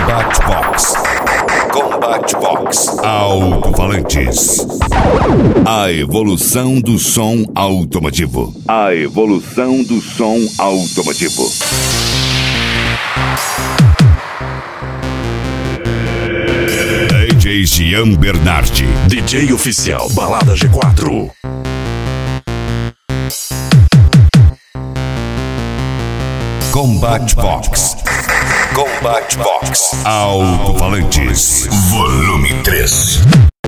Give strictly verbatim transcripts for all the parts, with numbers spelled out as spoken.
Combat Box. Combat Box. Alto-falantes. A evolução do som automotivo. A evolução do som automotivo. D J Gian Bernardi. D J oficial Balada G quatro. Combat Box. Combat Box. Alto-falantes. Volume três.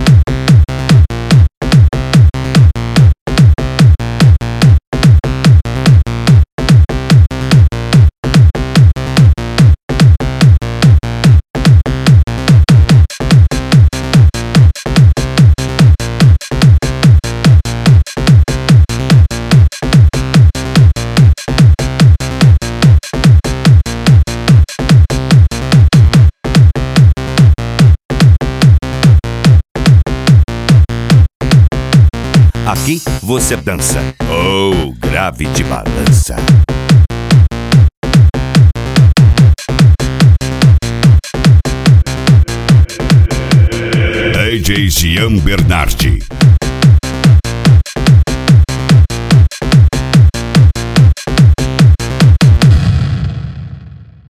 Aqui você dança. Oh, grave de balança. D J Gian Bernardi.